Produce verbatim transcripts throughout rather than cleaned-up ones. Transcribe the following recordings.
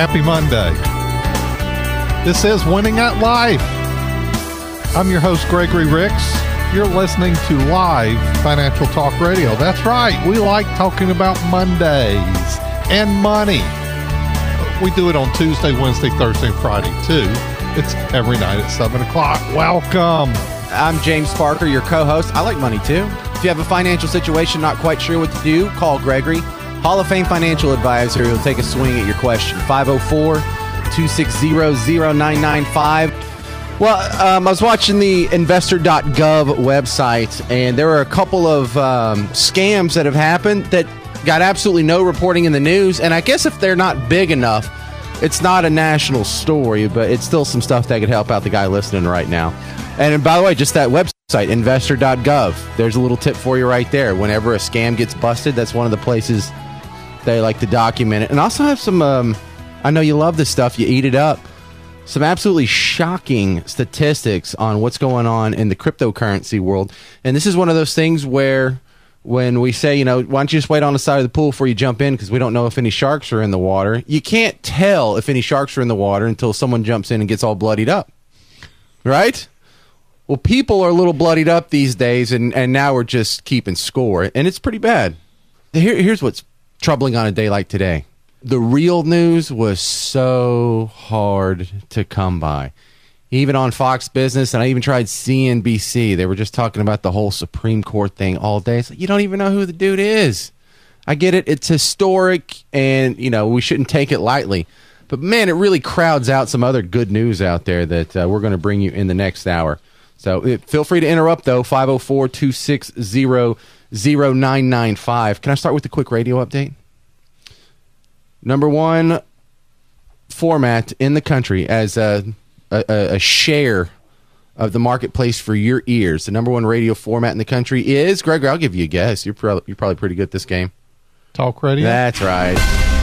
Happy Monday. This is Winning at Life. I'm your host, Gregory Ricks. You're listening to Live Financial Talk Radio. That's right. We like talking about Mondays and money. We do it on Tuesday, Wednesday, Thursday, and Friday, too. It's every night at seven o'clock. Welcome. I'm James Parker, your co-host. I like money, too. If you have a financial situation, not quite sure what to do, call Gregory, Hall of Fame financial advisor. He'll take a swing at your question. five oh four, two six zero, zero nine nine five. Well, um, I was watching the investor dot gov website, and there were a couple of um, scams that have happened that got absolutely no reporting in the news. And I guess if they're not big enough, it's not a national story, but it's still some stuff that could help out the guy listening right now. And by the way, just that website, investor dot gov, there's a little tip for you right there. Whenever a scam gets busted, that's one of the places they like to document it. And also have some, um, I know you love this stuff, you eat it up, some absolutely shocking statistics on what's going on in the cryptocurrency world. And this is one of those things where when we say, you know, why don't you just wait on the side of the pool before you jump in because we don't know if any sharks are in the water. You can't tell if any sharks are in the water until someone jumps in and gets all bloodied up. Right? Well, people are a little bloodied up these days, and, and now we're just keeping score. And it's pretty bad. Here, here's what's troubling on a day like today. The real news was so hard to come by. Even on Fox Business, and I even tried C N B C, they were just talking about the whole Supreme Court thing all day. It's like, you don't even know who the dude is. I get it. It's historic, and, you know, we shouldn't take it lightly. But, man, it really crowds out some other good news out there that uh, we're going to bring you in the next hour. So uh, feel free to interrupt, though, five oh four, two six zero, zero nine nine five. Can I start with a quick radio update? Number one format in the country as a, a, a share of the marketplace for your ears. The number one radio format in the country is, Gregory, I'll give you a guess. You're, pro- you're probably pretty good at this game. Talk radio? That's right.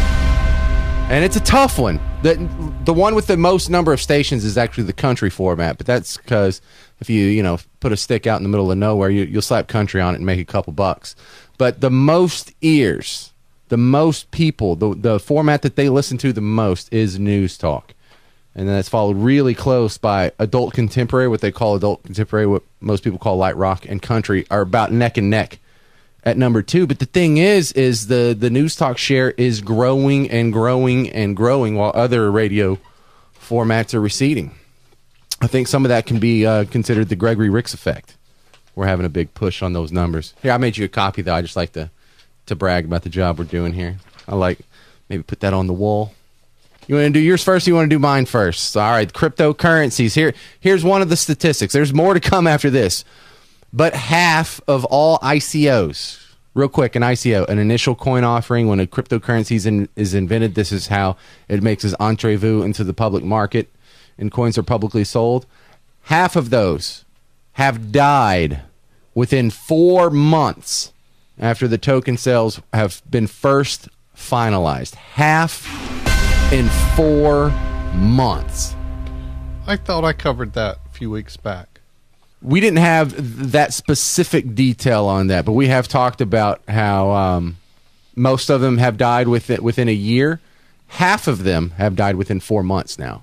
And it's a tough one. The, the one with the most number of stations is actually the country format, but that's because if you, you know, put a stick out in the middle of nowhere, you, you'll slap country on it and make a couple bucks. But the most ears, the most people, the, the format that they listen to the most is News Talk. And then that's followed really close by adult contemporary, what they call adult contemporary, what most people call light rock, and country are about neck and neck at number two. But the thing is, is the, the News Talk share is growing and growing and growing while other radio formats are receding. I think some of that can be uh, considered the Gregory Ricks effect. We're having a big push on those numbers. Here, I made you a copy, though. I just like to, to brag about the job we're doing here. I like maybe put that on the wall. You want to do yours first or you want to do mine first? All right, cryptocurrencies. Here, here's one of the statistics. There's more to come after this. But half of all I C Os, real quick, an I C O, an initial coin offering when a cryptocurrency is, in, is invented, this is how it makes its entree into the public market and coins are publicly sold. Half of those have died within four months after the token sales have been first finalized. Half in four months. I thought I covered that a few weeks back. We didn't have that specific detail on that, but we have talked about how um, most of them have died within, within a year. Half of them have died within four months now.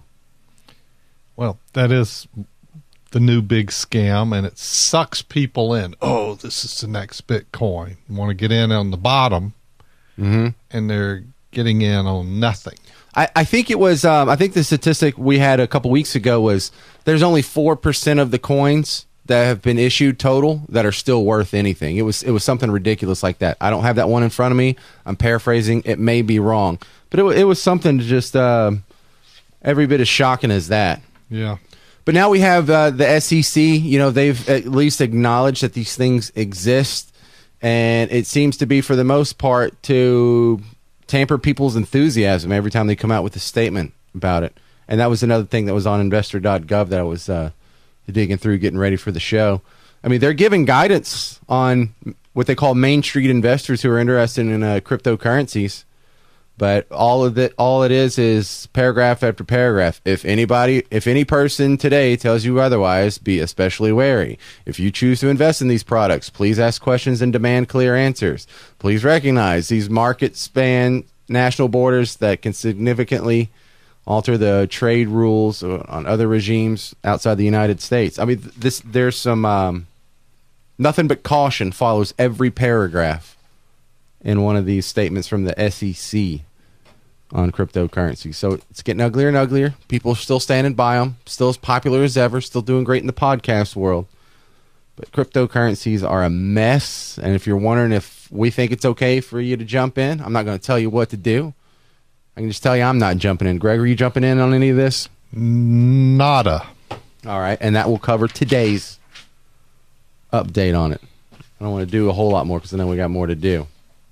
Well, that is the new big scam, and it sucks people in. Oh, this is the next Bitcoin. You want to get in on the bottom, mm-hmm. and they're getting in on nothing. I, I think it was, um, I think the statistic we had a couple weeks ago was there's only four percent of the coins that have been issued total that are still worth anything. It was it was something ridiculous like that. I don't have that one in front of me. I'm paraphrasing. It may be wrong. But it, it was something just uh, every bit as shocking as that. Yeah. But now we have uh, the S E C. You know, they've at least acknowledged that these things exist. And it seems to be, for the most part, to tamper people's enthusiasm every time they come out with a statement about it. And that was another thing that was on investor dot gov that I was uh, digging through, getting ready for the show. I mean, they're giving guidance on what they call Main Street investors who are interested in uh, cryptocurrencies. But all of it, all it is, is paragraph after paragraph. If anybody, if any person today tells you otherwise, be especially wary. If you choose to invest in these products, please ask questions and demand clear answers. Please recognize these markets span national borders that can significantly alter the trade rules on other regimes outside the United States. I mean, this there's some um, nothing but caution follows every paragraph in one of these statements from the S E C on cryptocurrency. So it's getting uglier and uglier. People are still standing by them, still as popular as ever, still doing great in the podcast world. But cryptocurrencies are a mess. And if you're wondering if we think it's okay for you to jump in, I'm not going to tell you what to do. I can just tell you I'm not jumping in. Greg, are you jumping in on any of this? Nada. All right. And that will cover today's update on it. I don't want to do a whole lot more because I know we got more to do.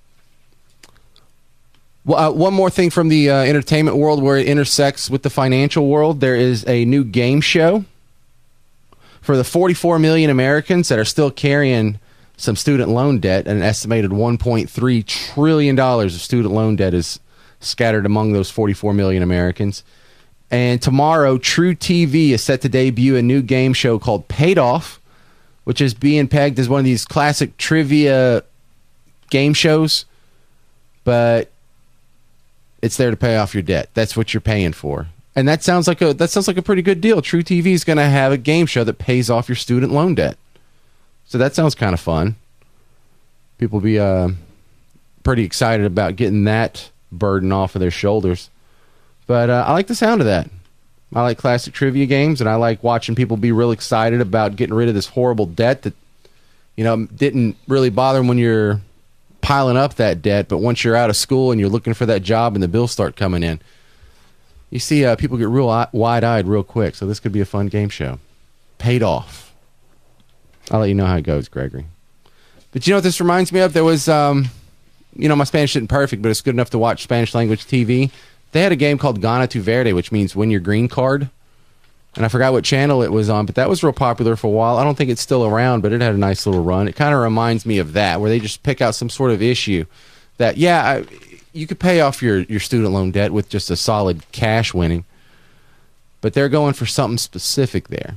Well, uh, one more thing from the uh, entertainment world where it intersects with the financial world. There is a new game show for the forty-four million Americans that are still carrying some student loan debt. An estimated one point three trillion dollars of student loan debt is scattered among those forty-four million Americans. And tomorrow, True T V is set to debut a new game show called Paid Off, which is being pegged as one of these classic trivia game shows, but it's there to pay off your debt. That's what you're paying for. And that sounds like a that sounds like a pretty good deal. True T V is going to have a game show that pays off your student loan debt. So that sounds kind of fun. People will be uh, pretty excited about getting that burden off of their shoulders. But uh, I like the sound of that. I like classic trivia games, and I like watching people be real excited about getting rid of this horrible debt that, you know, didn't really bother them when you're piling up that debt, but once you're out of school and you're looking for that job and the bills start coming in, you see uh, people get real wide-eyed real quick. So this could be a fun game show. Paid Off. I'll let you know how it goes, Gregory. But you know what this reminds me of? There was, um, you know, my Spanish isn't perfect, but it's good enough to watch Spanish language T V. They had a game called Gana Tu Verde, which means win your green card. And I forgot what channel it was on, but that was real popular for a while. I don't think it's still around, but it had a nice little run. It kind of reminds me of that, where they just pick out some sort of issue that, yeah, I, you could pay off your, your student loan debt with just a solid cash winning, but they're going for something specific there.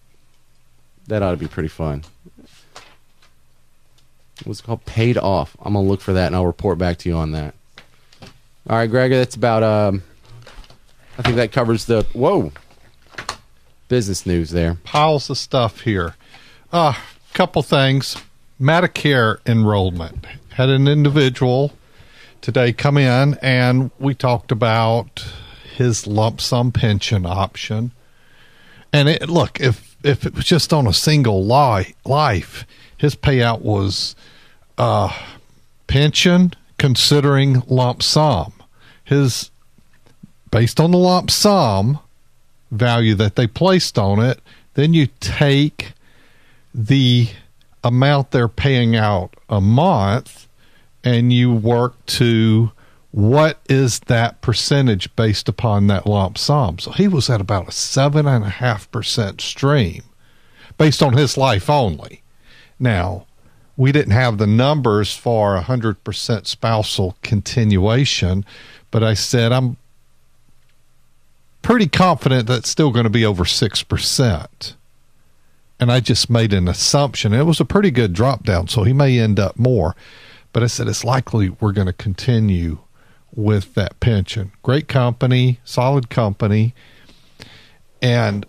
That ought to be pretty fun. What's it called? Paid Off. I'm going to look for that, and I'll report back to you on that. All right, Gregor, that's about, um, I think that covers the, whoa. business news there. Piles of stuff here. A uh, couple things. Medicare enrollment. Had an individual today come in, and we talked about his lump sum pension option. And it, look, if if it was just on a single li- life, his payout was uh, pension considering lump sum. His, based on the lump sum value that they placed on it, then you take the amount they're paying out a month and you work to what is that percentage based upon that lump sum. So he was at about a seven and a half percent stream based on his life only. Now, we didn't have the numbers for a hundred percent spousal continuation, but I said I'm pretty confident that's still going to be over six percent. And I just made an assumption. It was a pretty good drop down, so he may end up more. But I said it's likely we're going to continue with that pension. Great company, solid company. And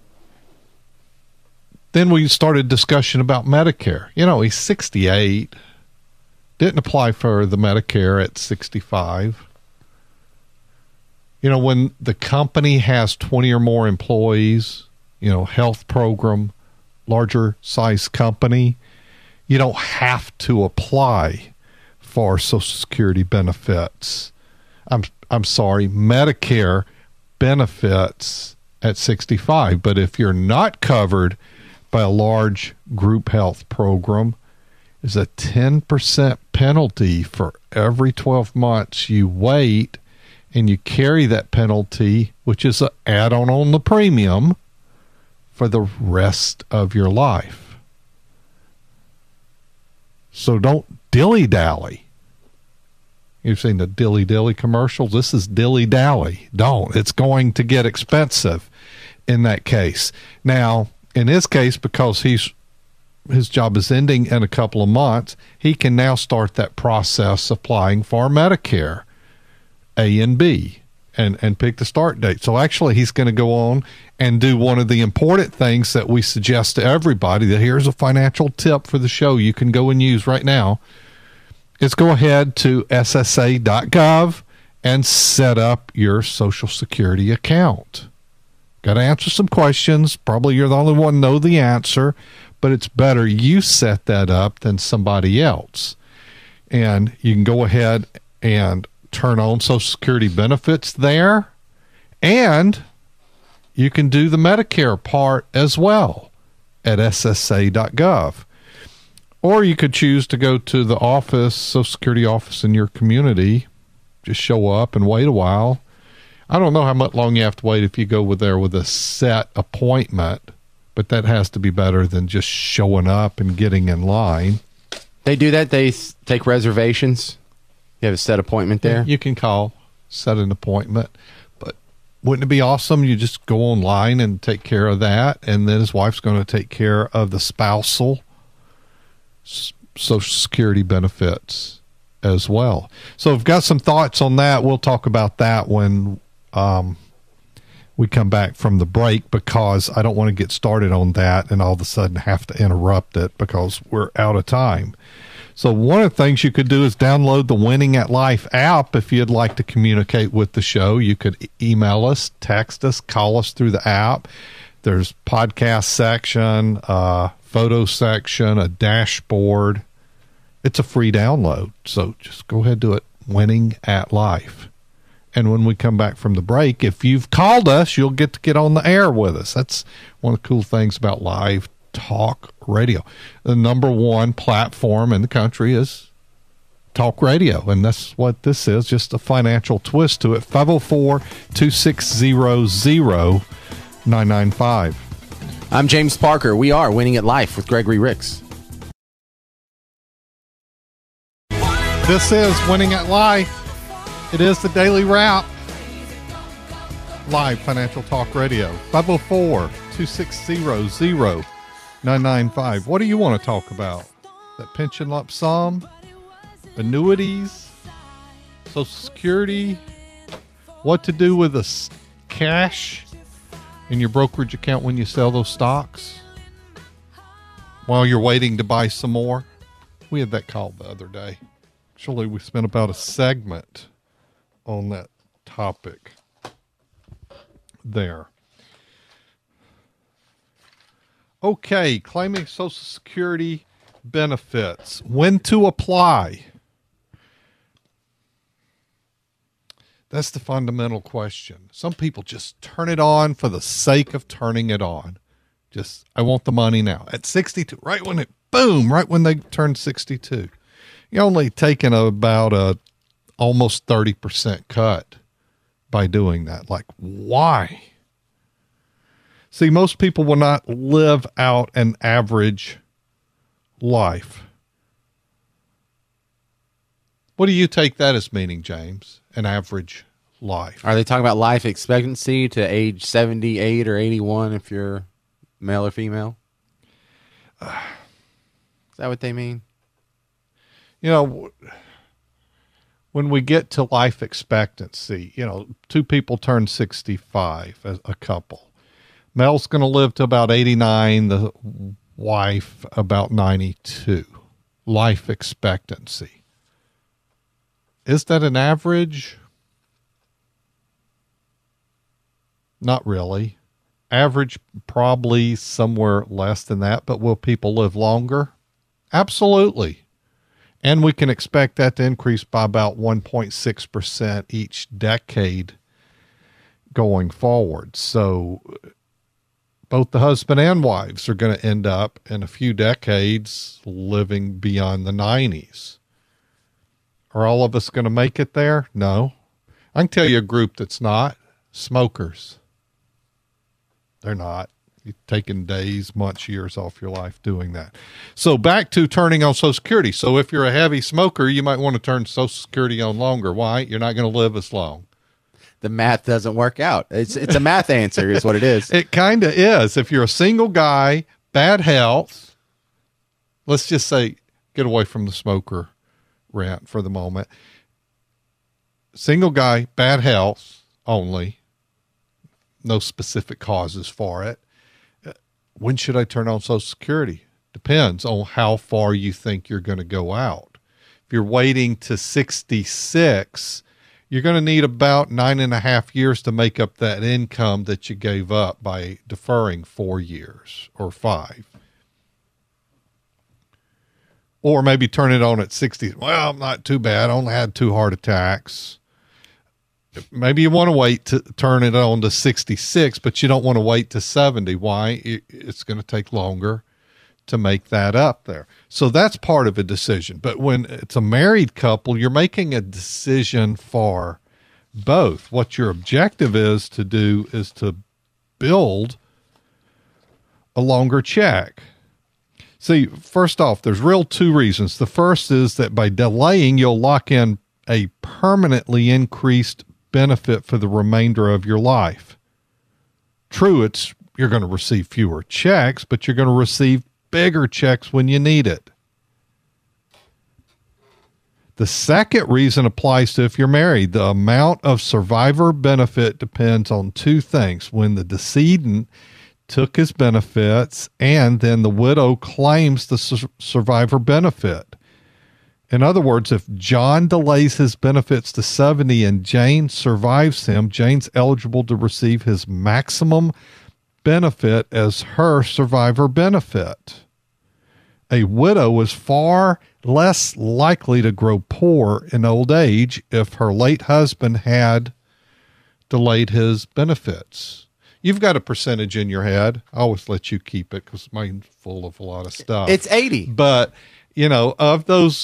then we started discussion about Medicare. You know, he's sixty-eight, didn't apply for the Medicare at sixty-five. You know, when the company has twenty or more employees, you know, health program, larger size company, you don't have to apply for Social Security benefits. I'm I'm sorry, Medicare benefits at sixty-five. But if you're not covered by a large group health program, is a ten percent penalty for every twelve months you wait, and you carry that penalty, which is an add-on on the premium, for the rest of your life. So don't dilly-dally. You've seen the dilly-dally commercials. This is dilly-dally. Don't. It's going to get expensive in that case. Now, in his case, because he's his job is ending in a couple of months, he can now start that process applying for Medicare A and B. and, and pick the start date. So actually he's going to go on and do one of the important things that we suggest to everybody, that here's a financial tip for the show you can go and use right now, is go ahead to S S A dot gov and set up your Social Security account. Got to answer some questions. Probably you're the only one know the answer, but it's better you set that up than somebody else. And you can go ahead and turn on Social Security benefits there, and you can do the Medicare part as well at S S A dot gov. Or you could choose to go to the office, Social Security office in your community, just show up and wait a while. I don't know how much long you have to wait if you go with there with a set appointment, but that has to be better than just showing up and getting in line. They do that? They s- take reservations? You have a set appointment there? You can call, set an appointment. But wouldn't it be awesome? You just go online and take care of that, and then his wife's going to take care of the spousal s- Social Security benefits as well. So I've got some thoughts on that. We'll talk about that when um, we come back from the break, because I don't want to get started on that and all of a sudden have to interrupt it because we're out of time. So one of the things you could do is download the Winning at Life app. If you'd like to communicate with the show, you could email us, text us, call us through the app. There's podcast section, uh, photo section, a dashboard. It's a free download. So just go ahead and do it. Winning at Life. And when we come back from the break, if you've called us, you'll get to get on the air with us. That's one of the cool things about live talk radio. The number one platform in the country is talk radio, and that's what this is, just a financial twist to it. five oh four, two six zero, zero nine nine five. I'm James Parker. We are Winning at Life with Gregory Ricks. This is Winning at Life. It is the Daily Wrap. Live Financial Talk Radio. five oh four, two six zero, zero nine nine five. What do you want to talk about? That pension lump sum? Annuities? Social Security? What to do with the s- cash in your brokerage account when you sell those stocks? While you're waiting to buy some more? We had that call the other day. Actually, we spent about a segment on that topic there. Okay, claiming Social Security benefits. When to apply? That's the fundamental question. Some people just turn it on for the sake of turning it on. Just, I want the money now. At sixty-two, right when it, boom, right when they turn sixty-two. You're only taking about a almost thirty percent cut by doing that. Like, why? See, most people will not live out an average life. What do you take that as meaning, James? An average life. Are they talking about life expectancy to age seventy-eight or eighty-one if you're male or female? Is that what they mean? You know, when we get to life expectancy, you know, two people turn sixty-five, a, a couple. Mel's going to live to about eighty-nine, the wife about ninety-two. Life expectancy. Is that an average? Not really. Average, probably somewhere less than that, but will people live longer? Absolutely. And we can expect that to increase by about one point six percent each decade going forward. So both the husband and wives are going to end up in a few decades living beyond the nineties. Are all of us going to make it there? No. I can tell you a group that's not. Smokers. They're not. You're taking days, months, years off your life doing that. So back to turning on Social Security. So if you're a heavy smoker, you might want to turn Social Security on longer. Why? You're not going to live as long. The math doesn't work out. It's it's a math answer is what it is. It kind of is. If you're a single guy, bad health, let's just say, get away from the smoker rant for the moment. Single guy, bad health, only, no specific causes for it. When should I turn on Social Security? Depends on how far you think you're going to go out. If you're waiting to sixty-six, you're going to need about nine and a half years to make up that income that you gave up by deferring four years or five. Or maybe turn it on at sixty. Well, not too bad. I only had two heart attacks. Maybe you want to wait to turn it on to sixty-six, but you don't want to wait to seventy. Why? It's going to take longer to make that up there. So that's part of a decision. But when it's a married couple, you're making a decision for both. What your objective is to do is to build a longer check. See, first off, there's real two reasons. The first is that by delaying, you'll lock in a permanently increased benefit for the remainder of your life. True, it's you're going to receive fewer checks, but you're going to receive bigger checks when you need it. The second reason applies to if you're married. The amount of survivor benefit depends on two things: when the decedent took his benefits, and then the widow claims the su- survivor benefit. In other words, if John delays his benefits to seventy and Jane survives him, Jane's eligible to receive his maximum benefit as her survivor benefit. A widow is far less likely to grow poor in old age if her late husband had delayed his benefits. You've got a percentage in your head. I always let you keep it because mine's full of a lot of stuff. It's eighty. But, you know, of those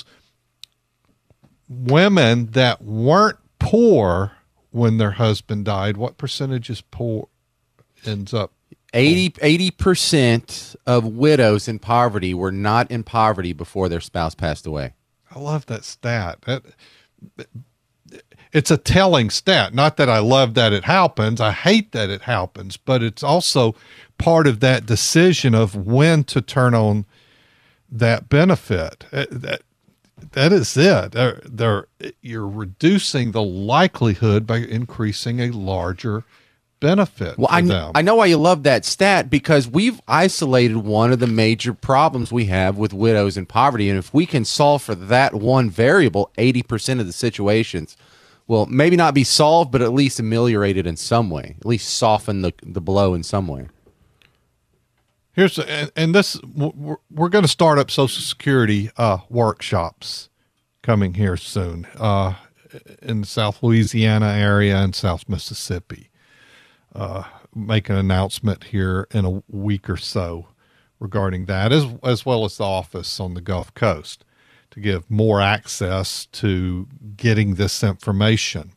women that weren't poor when their husband died, what percentage is poor ends up? eighty percent of widows in poverty were not in poverty before their spouse passed away. I love that stat. That, it's a telling stat. Not that I love that it happens. I hate that it happens, but it's also part of that decision of when to turn on that benefit. That, that is it. They're, they're, you're reducing the likelihood by increasing a larger benefit well, to I, them. I know why you love that stat, because we've isolated one of the major problems we have with widows in poverty. And if we can solve for that one variable, eighty percent of the situations will maybe not be solved, but at least ameliorated in some way, at least soften the, the blow in some way. Here's and, and this we're, we're going to start up Social Security uh, workshops coming here soon uh, in the South Louisiana area and South Mississippi. Uh, make an announcement here in a week or so regarding that, as as well as the office on the Gulf Coast, to give more access to getting this information.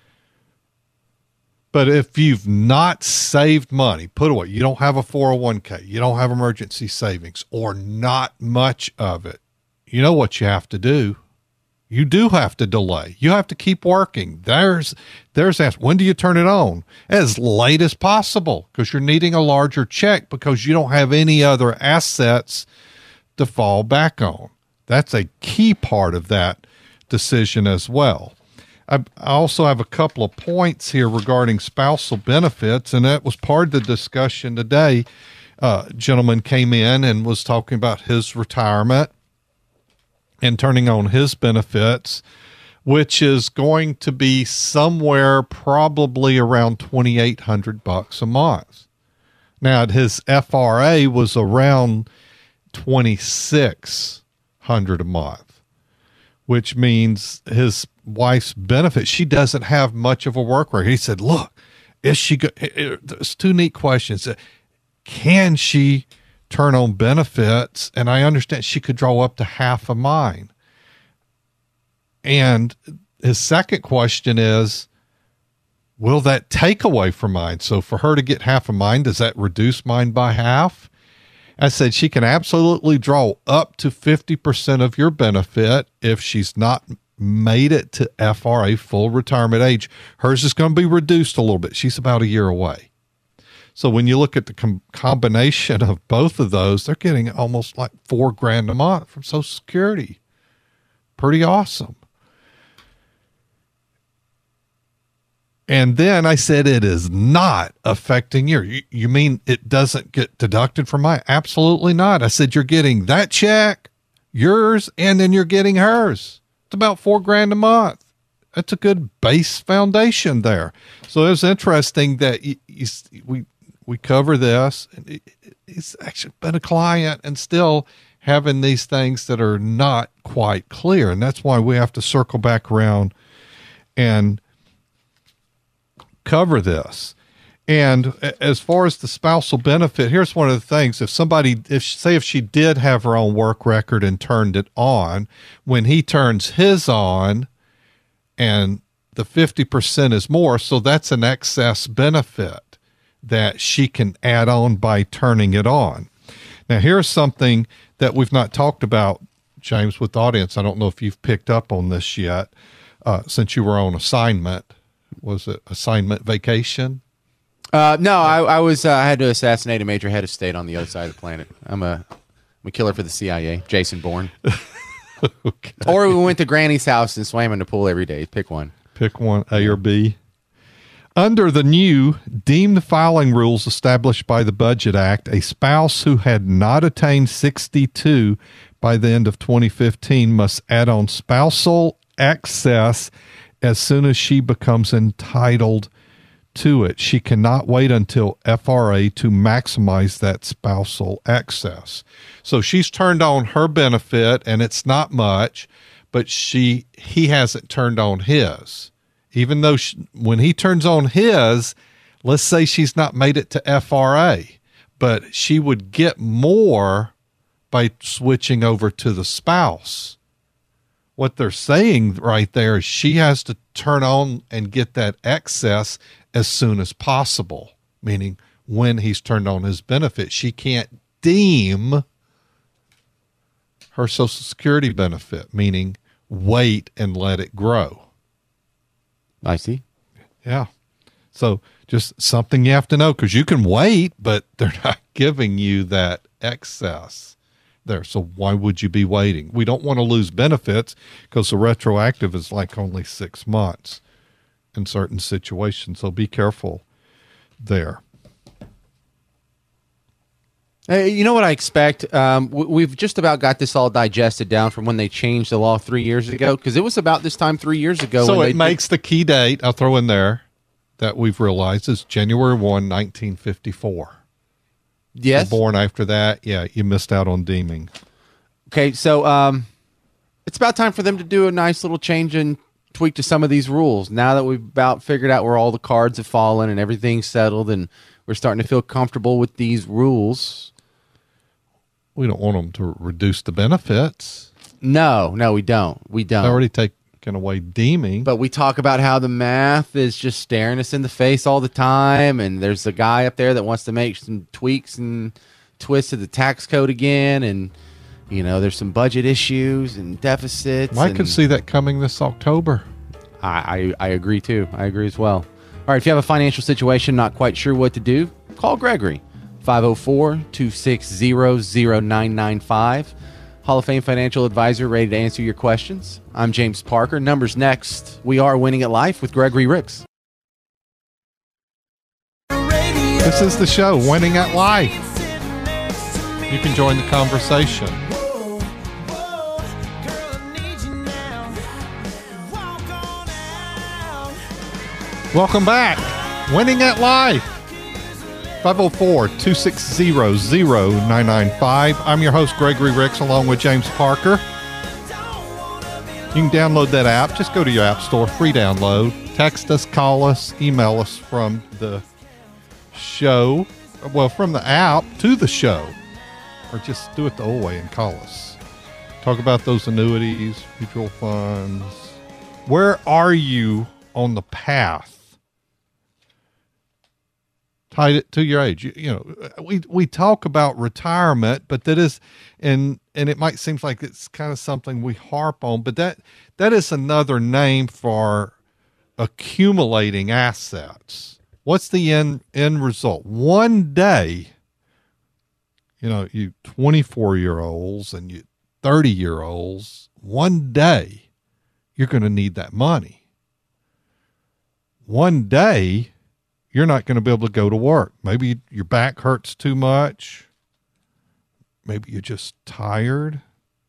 But if you've not saved money, put away, you don't have a four oh one k, you don't have emergency savings, or not much of it, you know what you have to do. You do have to delay. You have to keep working. There's, there's that. When do you turn it on? As late as possible, because you're needing a larger check because you don't have any other assets to fall back on. That's a key part of that decision as well. I, I also have a couple of points here regarding spousal benefits, and that was part of the discussion today. Uh, a gentleman came in and was talking about his retirement and turning on his benefits, which is going to be somewhere probably around twenty-eight hundred bucks a month. Now, his F R A was around twenty-six hundred a month, which means his wife's benefit, she doesn't have much of a work record. He said, look, is she go-? There's two neat questions. Can she turn on benefits? And I understand she could draw up to half of mine. And his second question is, will that take away from mine? So for her to get half of mine, does that reduce mine by half? I said she can absolutely draw up to fifty percent of your benefit if she's not made it to F R A, full retirement age. Hers is going to be reduced a little bit. She's about a year away. So when you look at the com- combination of both of those, they're getting almost like four grand a month from Social Security. Pretty awesome. And then I said, it is not affecting your, you, you mean it doesn't get deducted from mine? Absolutely not. I said, you're getting that check, yours, and then you're getting hers. It's about four grand a month. That's a good base foundation there. So it was interesting that you, you, we, we cover this, and it, it's actually been a client and still having these things that are not quite clear. And that's why we have to circle back around and cover this. And as far as the spousal benefit, here's one of the things. If somebody, if say if she did have her own work record and turned it on, when he turns his on and the fifty percent is more, so that's an excess benefit that she can add on by turning it on. Now, here's something that we've not talked about, James, with the audience. I don't know if you've picked up on this yet, uh, since you were on assignment. Was it assignment vacation? Uh, no, I, I was. Uh, I had to assassinate a major head of state on the other side of the planet. I'm a, I'm a killer for the C I A, Jason Bourne. Okay. Or we went to Granny's house and swam in the pool every day. Pick one. Pick one, A or B. Under the new deemed filing rules established by the Budget Act, a spouse who had not attained sixty-two by the end of twenty fifteen must add on spousal excess as soon as she becomes entitled to it. She cannot wait until F R A to maximize that spousal excess. So she's turned on her benefit, and it's not much, but she he hasn't turned on his. Even though she, when he turns on his, let's say she's not made it to F R A, but she would get more by switching over to the spouse. What they're saying right there is she has to turn on and get that excess as soon as possible, meaning when he's turned on his benefit. She can't deem her Social Security benefit, meaning wait and let it grow. I see. Yeah. So just something you have to know, because you can wait, but they're not giving you that excess there. So why would you be waiting? We don't want to lose benefits because the retroactive is like only six months in certain situations. So be careful there. Hey, you know what I expect? Um, we've just about got this all digested down from when they changed the law three years ago, because it was about this time three years ago. So when it they makes the key date, I'll throw in there, that we've realized is January first, nineteen fifty-four. Yes. Born after that, yeah, you missed out on deeming. Okay, so um, it's about time for them to do a nice little change and tweak to some of these rules. Now that we've about figured out where all the cards have fallen and everything's settled and we're starting to feel comfortable with these rules. We don't want them to reduce the benefits. No, no, we don't. We don't. They already taken away deeming. But we talk about how the math is just staring us in the face all the time, and there's a guy up there that wants to make some tweaks and twists to the tax code again, and you know there's some budget issues and deficits. I and could see that coming this October. I, I I agree too. I agree as well. All right, if you have a financial situation, not quite sure what to do, call Gregory, five oh four, two six zero, zero nine nine five. Hall of Fame financial advisor, ready to answer your questions. I'm James Parker. Numbers next. We are Winning at Life with Gregory Ricks. This is the show, Winning at Life. You can join the conversation. Welcome back. Winning at Life. five oh four, two six zero, zero nine nine five. I'm your host, Gregory Ricks, along with James Parker. You can download that app. Just go to your app store, free download. Text us, call us, email us from the show. Well, from the app to the show. Or just do it the old way and call us. Talk about those annuities, mutual funds. Where are you on the path? Tied it to your age. You, you know, we, we talk about retirement, but that is, and, and it might seem like it's kind of something we harp on, but that, that is another name for accumulating assets. What's the end, end result? One day, you know, you twenty-four year olds and you thirty year olds, one day you're going to need that money. one day you're not going to be able to go to work. Maybe your back hurts too much. Maybe you're just tired.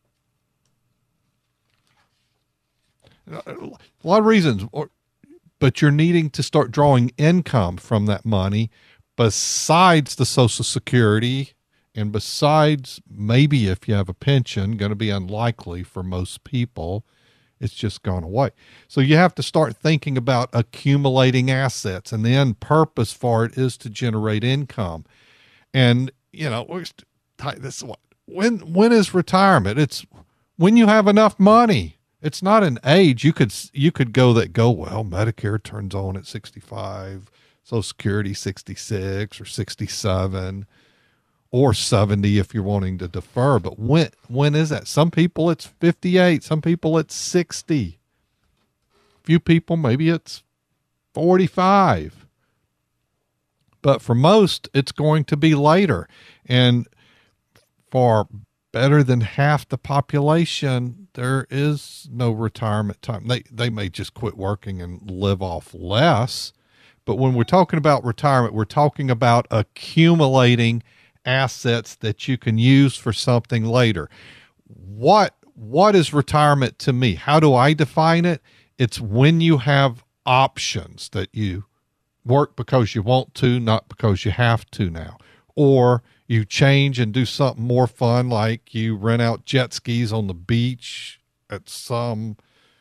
A lot of reasons, or, but you're needing to start drawing income from that money besides the Social Security and besides maybe if you have a pension, going to be unlikely for most people. It's just gone away. So you have to start thinking about accumulating assets, and the end purpose for it is to generate income. And, you know, this is what, when, when is retirement? It's when you have enough money. It's not an age. You could, you could go that go, well, Medicare turns on at sixty-five, Social Security sixty-six or sixty-seven or seventy if you're wanting to defer. But when, when is that? Some people it's fifty-eight. Some people it's sixty. Few people, maybe it's forty-five. But for most, it's going to be later. And for better than half the population, there is no retirement time. They, they may just quit working and live off less. But when we're talking about retirement, we're talking about accumulating assets that you can use for something later. What, what is retirement to me? How do I define it? It's when you have options that you work because you want to, not because you have to now, or you change and do something more fun, like you rent out jet skis on the beach at some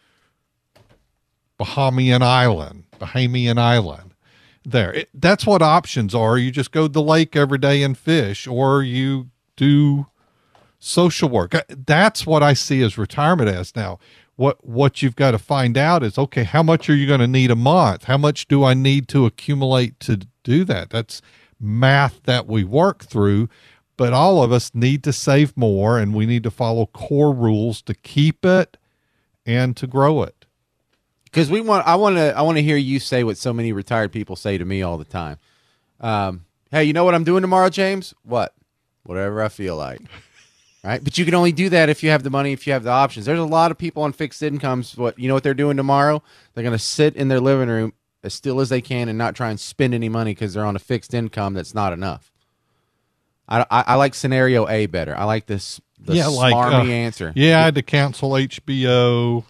Bahamian island, Bahamian island. There, it, that's what options are. You just go to the lake every day and fish, or you do social work. That's what I see as retirement as. Now, what what you've got to find out is, okay, how much are you going to need a month? How much do I need to accumulate to do that? That's math that we work through, but all of us need to save more, and we need to follow core rules to keep it and to grow it. Because we want, I want to, I want to hear you say what so many retired people say to me all the time. Um, hey, you know what I'm doing tomorrow, James? What? Whatever I feel like. Right? But you can only do that if you have the money, if you have the options. There's a lot of people on fixed incomes. What, you know what they're doing tomorrow? They're going to sit in their living room as still as they can and not try and spend any money because they're on a fixed income that's not enough. I, I, I like scenario A better. I like this the yeah, like, smarmy uh, answer. Yeah, I had to cancel H B O.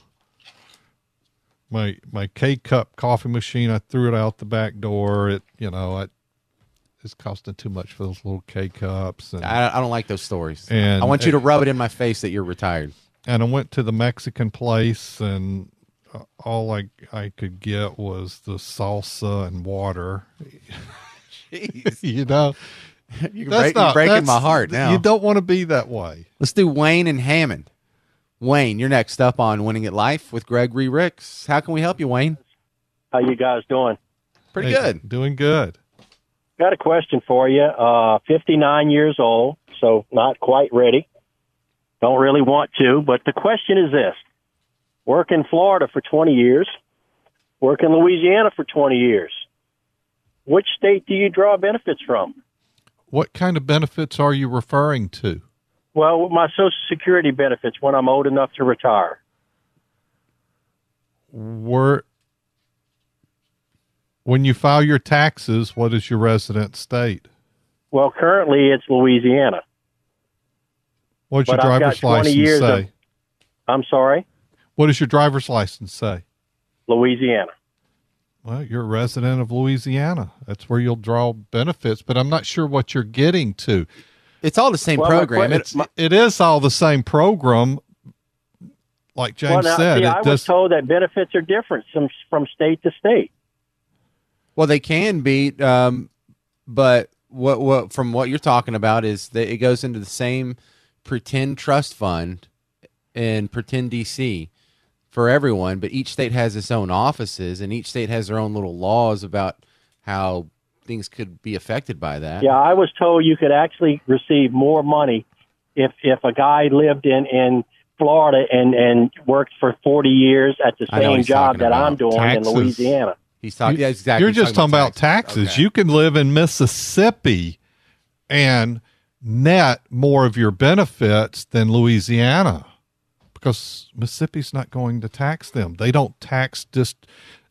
My my K-Cup coffee machine, I threw it out the back door. It, you know, it, it's costing too much for those little K-Cups. And, I, I don't like those stories. And I want you to rub it in my face that you're retired. And I went to the Mexican place, and uh, all I I could get was the salsa and water. Jeez. You know, you're, break, not, you're breaking my heart now. You don't want to be that way. Let's do Wayne and Hammond. Wayne, you're next up on Winning at Life with Gregory Ricks. How can we help you, Wayne? How you guys doing? Pretty Hey, good. Doing good. Got a question for you. Uh, fifty-nine years old, so not quite ready. Don't really want to, but the question is this. Work in Florida for twenty years, work in Louisiana for twenty years. Which state do you draw benefits from? What kind of benefits are you referring to? Well, my Social Security benefits when I'm old enough to retire. Were, when you file your taxes, what is your resident state? Well, currently it's Louisiana. What does your But I've got driver's twenty license years say? of- I'm sorry? What does your driver's license say? Louisiana. Well, you're a resident of Louisiana. That's where you'll draw benefits, but I'm not sure what you're getting to. It's all the same Well, my program. que- It's, my- It is all the same program. Like James well, now, said, see, it I was does. told that benefits are different from, from state to state. well, they can be, um, but what what from what you're talking about is that it goes into the same pretend trust fund and pretend D C for everyone, but each state has its own offices, and each state has their own little laws about how things could be affected by that. Yeah, I was told you could actually receive more money if if a guy lived in, in Florida and, and worked for forty years at the I know what same he's job talking that about. I'm doing Taxes. in Louisiana. He's talking. Yeah, exactly. You're He's just talking about taxes. Okay. You can live in Mississippi and net more of your benefits than Louisiana because Mississippi's not going to tax them. They don't tax just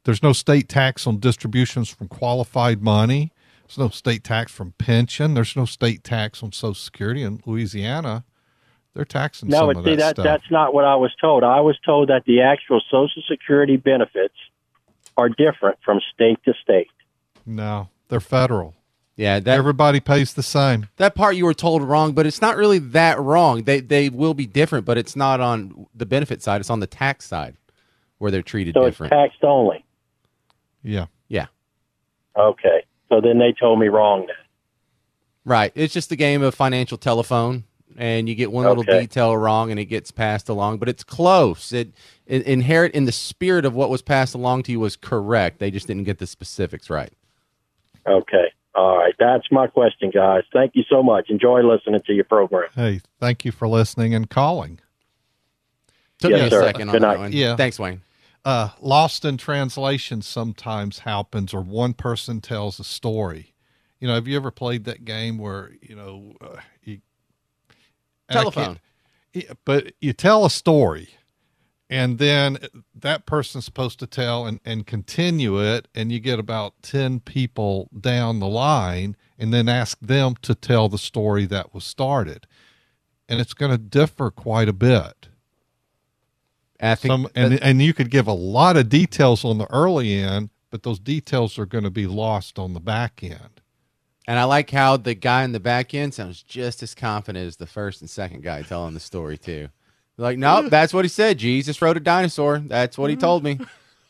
There's no state tax on distributions from qualified money. There's no state tax from pension. There's no state tax on Social Security in Louisiana. They're taxing no, some but of see, that that, stuff. that's not what I was told. I was told that the actual Social Security benefits are different from state to state. No, they're federal. Yeah, that Everybody pays the same. that part you were told wrong, but it's not really that wrong. They they will be different, but it's not on the benefit side. It's on the tax side where they're treated So different. it's taxed only. Yeah. Yeah. Okay. So then they told me wrong then. Right. It's just a game of financial telephone, and you get one little Okay. detail wrong, and it gets passed along. But it's close. It, it inherent in the spirit of what was passed along to you was correct. They just didn't get the specifics right. Okay. All right. That's my question, guys. Thank you so much. Enjoy listening to your program. Hey, thank you for listening and calling. Took Yes, me a sir. second on Good that night. one. Yeah. Thanks, Wayne. Uh, lost in translation sometimes happens, or one person tells a story. You know, have you ever played that game where, you know, uh, you, and I can't- Telephone. Yeah, but you tell a story, and then that person's supposed to tell and, and continue it, and you get about ten people down the line, and then ask them to tell the story that was started. And it's going to differ quite a bit. I think Some, and, and you could give a lot of details on the early end, but those details are going to be lost on the back end. And I like how the guy in the back end sounds just as confident as the first and second guy telling the story, too. Like, nope, that's what he said. Jesus rode a dinosaur. That's what he told me.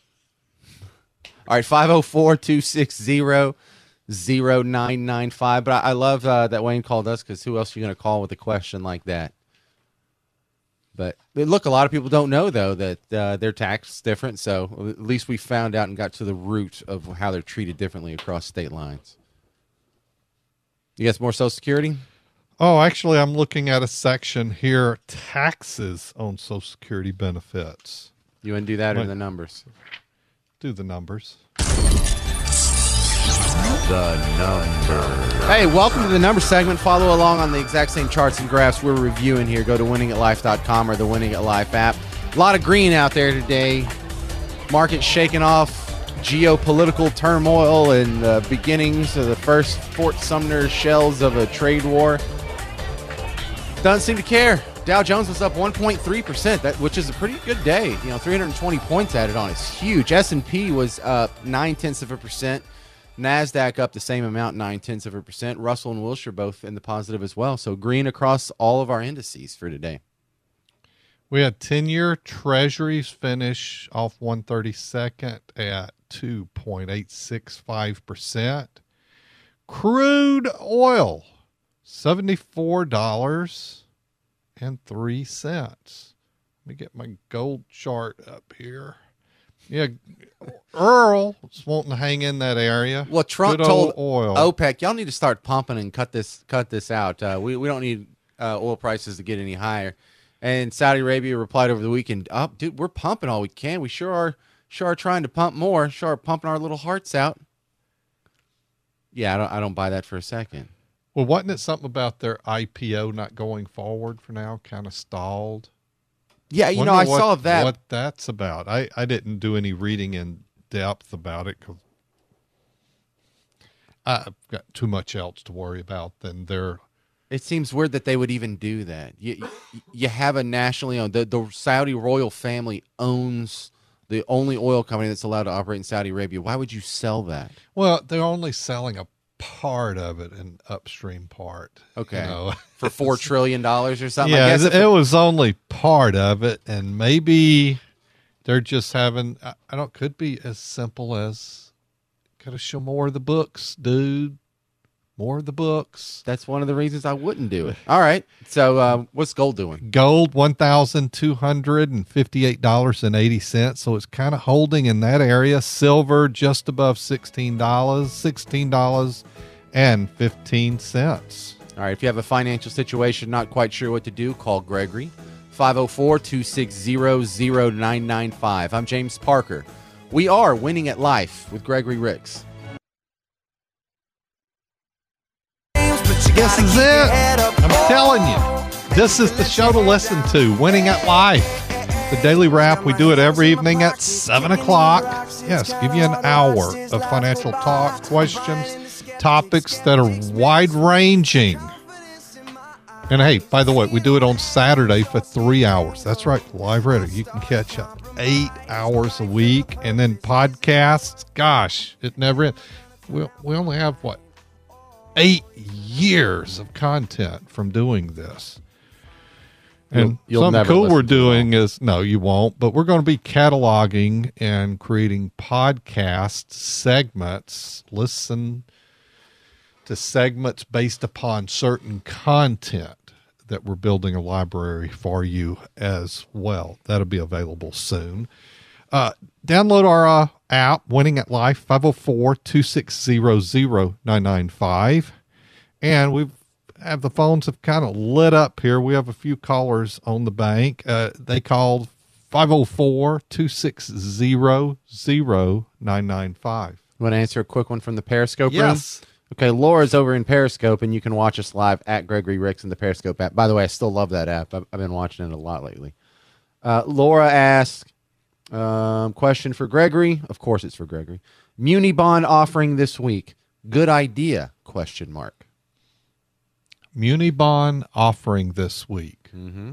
All right, five oh four, two six zero, zero nine nine five. But I, I love uh, that Wayne called us, because who else are you going to call with a question like that? But look, a lot of people don't know, though, that uh, their tax is different. So at least we found out and got to the root of how they're treated differently across state lines. You got some more Social Security? Oh, actually, I'm looking at a section here, taxes on Social Security benefits. You want to do that or What? the numbers? Do the numbers. The number. Hey, welcome to the number segment. Follow along on the exact same charts and graphs we're reviewing here. Go to winning at life dot com or the Winning at Life app. A lot of green out there today. Market shaking off geopolitical turmoil and uh, beginnings of the first Fort Sumner shells of a trade war. Doesn't seem to care. Dow Jones was up one point three percent, that which is a pretty good day. You know, three hundred twenty points added on. It's huge. S and P was up nine tenths of a percent. NASDAQ up the same amount, nine tenths of a percent. Russell and Wilshire both in the positive as well. So green across all of our indices for today. We had ten-year treasuries finish off one thirty-second at two point eight six five percent. Crude oil, seventy-four dollars and three cents. Let me get my gold chart up here. Yeah, Earl is wanting to hang in that area. Well, Trump Good told old oil. OPEC, y'all need to start pumping and cut this cut this out. Uh, we, we don't need uh, oil prices to get any higher. And Saudi Arabia replied over the weekend, oh, dude, we're pumping all we can. We sure are sure are trying to pump more. Sure are pumping our little hearts out. Yeah, I don't I don't buy that for a second. Well, wasn't it something about their I P O not going forward for now, kind of stalled? Yeah, you Wonder know, I what- saw that. What that's about. I, I didn't do any reading in depth about it because I've got too much else to worry about than their. It seems weird that they would even do that. You you have a nationally owned, the, the Saudi royal family owns the only oil company that's allowed to operate in Saudi Arabia. Why would you sell that? Well, they're only selling a part of it, an upstream part. Okay. You know? For four trillion dollars or something? I Yeah, guess it, if it was only part of it, and maybe they're just having. I, I don't. Could be as simple as got to show more of the books, dude. More of the books. that's one of the reasons I wouldn't do it. All right. So uh, what's gold doing? Gold one thousand two hundred and fifty-eight dollars and eighty cents. So it's kind of holding in that area. Silver just above sixteen dollars, sixteen dollars and fifteen cents. All right. If you have a financial situation, not quite sure what to do, call Gregory. five oh four, two six zero, zero nine nine five. I'm James Parker. We are Winning at Life with Gregory Ricks. This is it. I'm telling you. This is the show to listen to. Winning at Life. The Daily Wrap, we do it every evening at seven o'clock. Yes, give you an hour of financial talk, questions, topics that are wide-ranging. And hey, by the way, we do it on Saturday for three hours. That's right, live radio. You can catch up eight hours a week. And then podcasts, gosh, it never ends. We, we only have, what, eight years of content from doing this. And You'll- you'll something never cool listen we're to doing is, no, you won't, but we're going to be cataloging and creating podcast segments. Listen to segments based upon certain content that we're building a library for you as well. That'll be available soon. Uh, download our uh, app, Winning at Life, five oh four, two six zero, zero nine nine five. And we've have the phones have kind of lit up here. We have a few callers on the bank. Uh, they called five oh four, two six zero, zero nine nine five. Want to answer a quick one from the Periscope room? Yes. Okay, Laura's over in Periscope, and you can watch us live at Gregory Ricks in the Periscope app. By the way, I still love that app. I've, I've been watching it a lot lately. Uh, Laura asked, um, question for Gregory. Of course it's for Gregory. Muni bond offering this week. Good idea, question mark. Muni bond offering this week. Mm-hmm.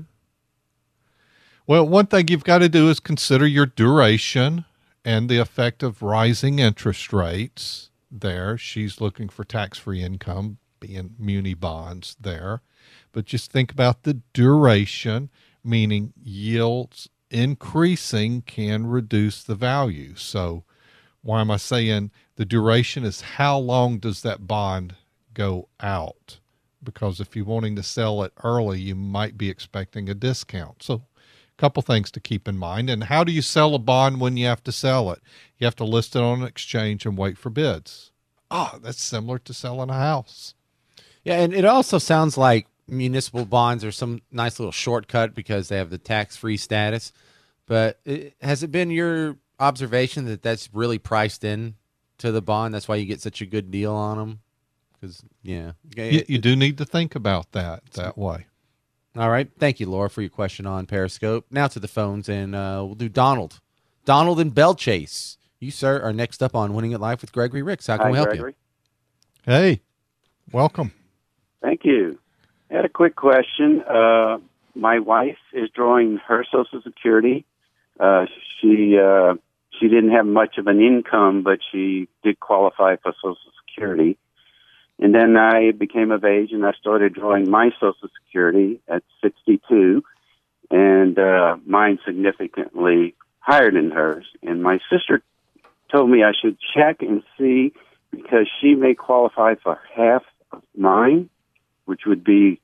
Well, one thing you've got to do is consider your duration and the effect of rising interest rates there. She's looking for tax-free income, being muni bonds there. But just think about the duration, meaning yields increasing can reduce the value. So why am I saying the duration is how long does that bond go out? Because if you're wanting to sell it early, you might be expecting a discount. So a couple things to keep in mind. And how do you sell a bond when you have to sell it? You have to list it on an exchange and wait for bids. Oh, that's similar to selling a house. Yeah, and it also sounds like municipal bonds are some nice little shortcut because they have the tax-free status. But it, has it been your observation that that's really priced in to the bond? That's why you get such a good deal on them? Because, yeah. You, you do need to think about that that way. All right. Thank you, Laura, for your question on Periscope. Now to the phones, and uh, we'll do Donald. Donald in Bell Chase. You, sir, are next up on Winning at Life with Gregory Ricks. How can Hi, we help Gregory. you? Hey, welcome. Thank you. I had a quick question. Uh, my wife is drawing her Social Security. Uh, she uh, she didn't have much of an income, but she did qualify for Social Security. And then I became of age, and I started drawing my Social Security at sixty-two, and uh, mine significantly higher than hers. And my sister told me I should check and see because she may qualify for half of mine, which would be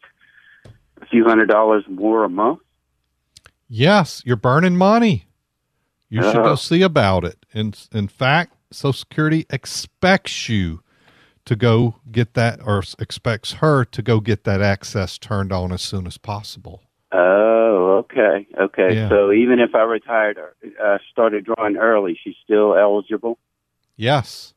a few hundred dollars more a month. Yes, you're burning money. You should go Uh. see about it. In, in fact, Social Security expects you to go get that, or expects her to go get that access turned on as soon as possible. Oh, okay. Okay. Yeah. So even if I retired, uh, started drawing early, she's still eligible? Yes.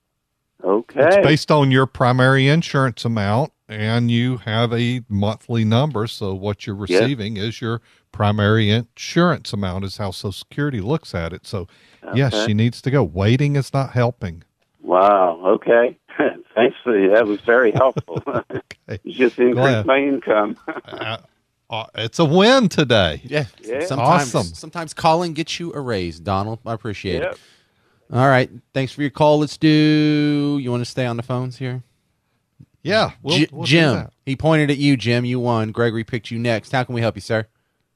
Okay. It's based on your primary insurance amount, and you have a monthly number. So what you're Yeah. receiving is your primary insurance amount is how Social Security looks at it. So, yes, Okay. she needs to go. Waiting is not helping. Wow. Okay. Thanks for that. That was very helpful. Okay. You just ahead. increased my income. Uh, uh, it's a win today. Yeah. Yeah. Sometimes, Awesome. sometimes calling gets you a raise, Donald. I appreciate Yep. it. All right. Thanks for your call. Let's do, you want to stay on the phones here? Yeah. We'll, J- we'll do Jim. that. He pointed at you, Jim. You won. Gregory picked you next. How can we help you, sir?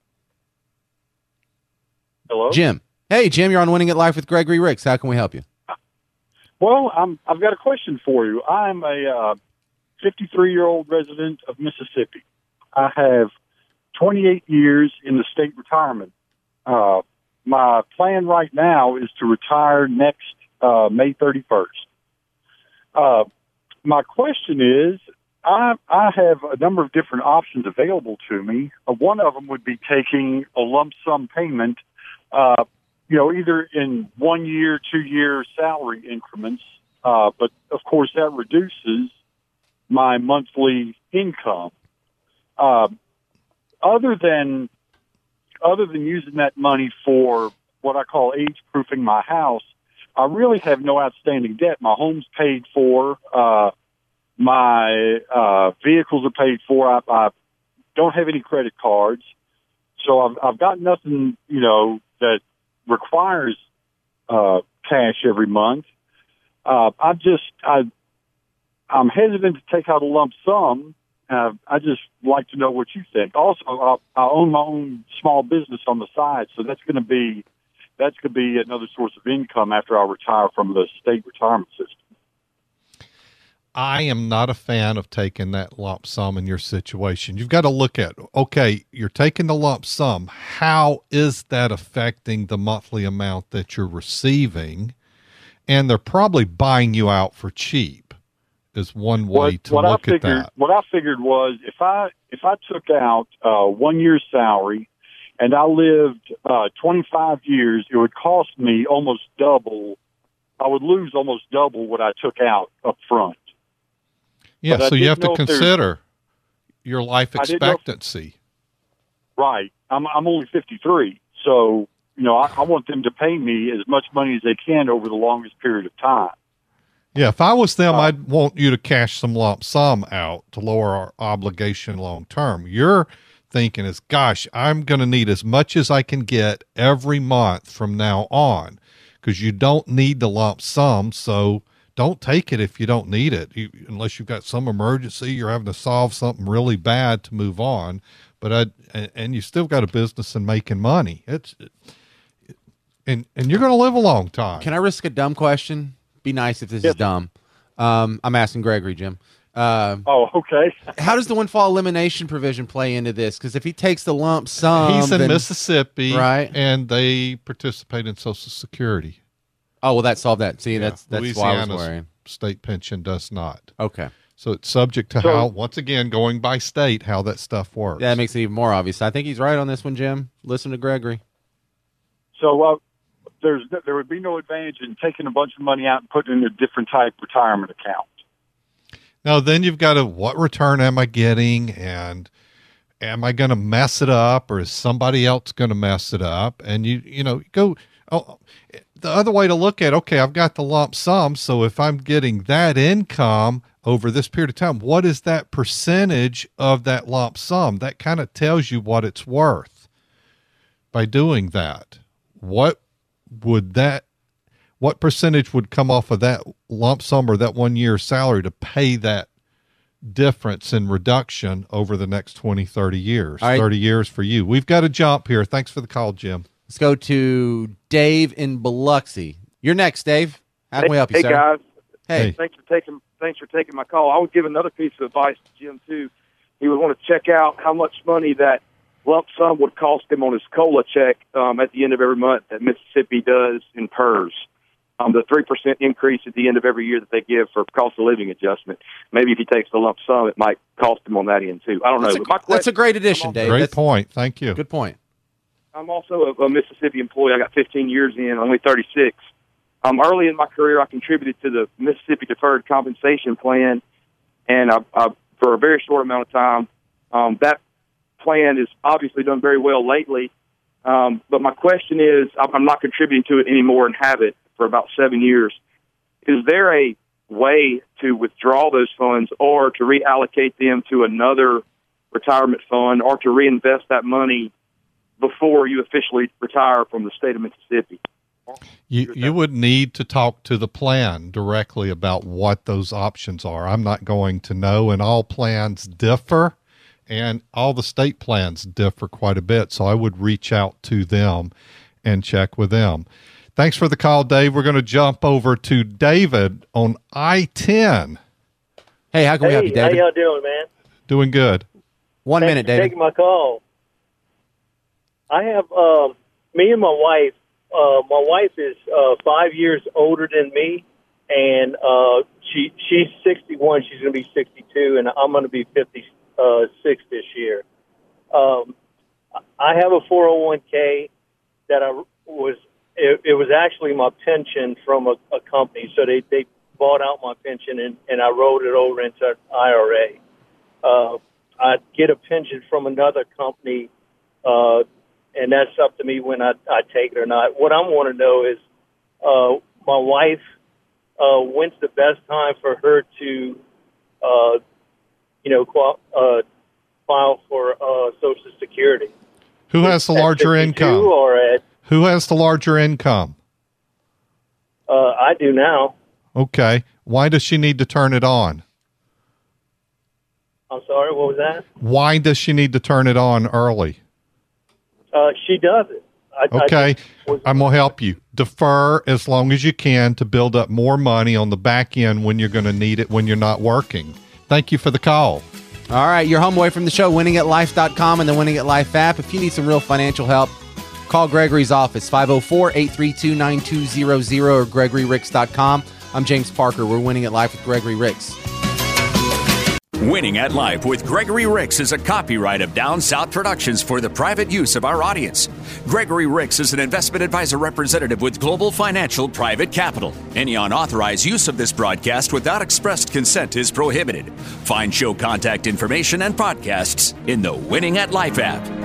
Hello? Jim. Hey, Jim, you're on Winning at Life with Gregory Ricks. How can we help you? Well, I'm, I've got a question for you. I'm a fifty-three-year-old resident of Mississippi. I have twenty-eight years in the state retirement. Uh, my plan right now is to retire next uh, May thirty-first. Uh, my question is, I, I have a number of different options available to me. Uh, one of them would be taking a lump sum payment uh, you know, either in one year, two year salary increments. Uh, but of course that reduces my monthly income. Uh, other than other than using that money for what I call age-proofing my house, I really have no outstanding debt. My home's paid for. Uh, my uh, vehicles are paid for. I, I don't have any credit cards. So I've, I've got nothing, you know, that requires uh, cash every month. Uh, I just, I, I'm hesitant to take out a lump sum. Uh, I just like to know what you think. Also, I, I own my own small business on the side, so that's going to be that's going to be another source of income after I retire from the state retirement system. I am not a fan of taking that lump sum in your situation. You've got to look at, okay, you're taking the lump sum. How is that affecting the monthly amount that you're receiving? And they're probably buying you out for cheap is one way what, to what look I figured, at that. What I figured was if I if I took out uh, one year's salary and I lived uh, twenty-five years, it would cost me almost double. I would lose almost double what I took out up front. Yeah, but so you have to if consider your life if, expectancy. right. I'm I'm only fifty-three, so you know I, I want them to pay me as much money as they can over the longest period of time. Yeah, if I was them, Uh, I'd want you to cash some lump sum out to lower our obligation long term. You're thinking is, gosh, I'm going to need as much as I can get every month from now on, because you don't need the lump sum, so don't take it if you don't need it, you, unless you've got some emergency, you're having to solve something really bad to move on. But I and, and you still got a business and making money. It's and and you're going to live a long time. Can I risk a dumb question? Be nice if this Yes. is dumb. Um, I'm asking Gregory, Jim. Uh, Oh, okay. how does the windfall elimination provision play into this? Because if he takes the lump sum, He's in then- Mississippi, Right. and they participate in Social Security. Oh, well, that solved that. See, Yeah, that's that's why I was Louisiana's worrying. state pension does not. Okay, So it's subject to So- how, once again, going by state, how that stuff works. that makes it even more obvious. I think he's right on this one, Jim. Listen to Gregory. So uh, there's there would be no advantage in taking a bunch of money out and putting it in a different type retirement account. Now, then you've got to, what return am I getting? And am I going to mess it up, or is somebody else going to mess it up? And you, you know, go, oh, the other way to look at, okay, I've got the lump sum. So if I'm getting that income over this period of time, what is that percentage of that lump sum? That kind of tells you what it's worth by doing that. What would that, what percentage would come off of that lump sum or that one year salary to pay that difference in reduction over the next twenty, thirty years? All right. thirty years for you. We've got to jump here. Thanks for the call, Jim. Let's go to Dave in Biloxi. You're next, Dave. How can we help you, Hey, sir? guys. Hey. Hey. Thanks for taking thanks for taking my call. I would give another piece of advice to Jim too. He would want to check out how much money that lump sum would cost him on his COLA check um, at the end of every month that Mississippi does in P E R S. Um, the three percent increase at the end of every year that they give for cost of living adjustment. Maybe if he takes the lump sum, it might cost him on that end too. I don't That's know. a, But my that's a question- great addition, Dave. Great That's point. Thank you. good point. I'm also a, a Mississippi employee. I got fifteen years in, only thirty-six. Um, early in my career, I contributed to the Mississippi Deferred Compensation Plan, and I, I, for a very short amount of time, um, that plan has obviously done very well lately. Um, but my question is, I'm I'm not contributing to it anymore and have it for about seven years. Is there a way to withdraw those funds or to reallocate them to another retirement fund or to reinvest that money before you officially retire from the state of Mississippi? You you would need to talk to the plan directly about what those options are. I'm not going to know, and all plans differ, and all the state plans differ quite a bit. So I would reach out to them and check with them. Thanks for the call, Dave. We're going to jump over to David on I ten. Hey, how can we help you, David? How y'all doing, man? Doing good. One Thanks minute, for David. taking my call. I have um, me and my wife. Uh, my wife is uh, five years older than me, and uh, she she's sixty-one. She's going to be sixty-two, and I'm going to be fifty-six this year. Um, I have a four oh one k that I was. It, it was actually my pension from a, a company, so they they bought out my pension and, and I rolled it over into an I R A. Uh, I get a pension from another company, uh, and that's up to me when I, I take it or not. What I want to know is, uh, my wife, uh, when's the best time for her to, uh, you know, qual- uh, file for uh, Social Security? Who has the larger income? Or at, Who has the larger income? uh, I do now. Okay. Why does she need to turn it on? I'm sorry, what was that? Why does she need to turn it on early? Uh, she doesn't. I, Okay. I was, I'm going to help you. Defer as long as you can to build up more money on the back end when you're going to need it when you're not working. Thank you for the call. All right, you're home away from the show, winning at life dot com and the Winning at Life app. If you need some real financial help, call Gregory's office, five oh four, eight three two, nine two zero zero or gregory ricks dot com. I'm James Parker. We're Winning at Life with Gregory Ricks. Winning at Life with Gregory Ricks is a copyright of Down South Productions for the private use of our audience. Gregory Ricks is an investment advisor representative with Global Financial Private Capital. Any unauthorized use of this broadcast without expressed consent is prohibited. Find show contact information and podcasts in the Winning at Life app.